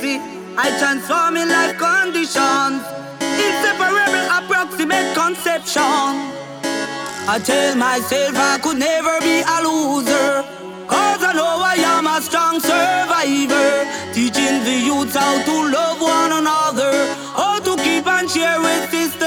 galaxy. I transform in life conditions. Inseparable approximate conception. I tell myself I could never be a loser, cause I know I am a strong survivor. Teaching the youths how to love one another, how to keep and share with this